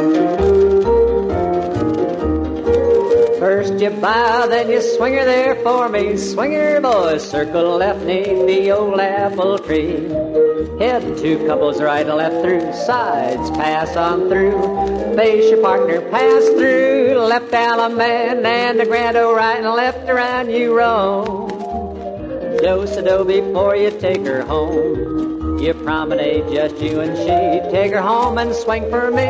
First you bow, then you swing her there for me. Swing her, boys, circle left neath the old apple tree. Head two couples right and left through, sides pass on through. Face your partner, pass through. Left down a man and a grand old right and left around you roam. Do-sa-do before you take her home. You promenade just you and she. Take her home and swing for me.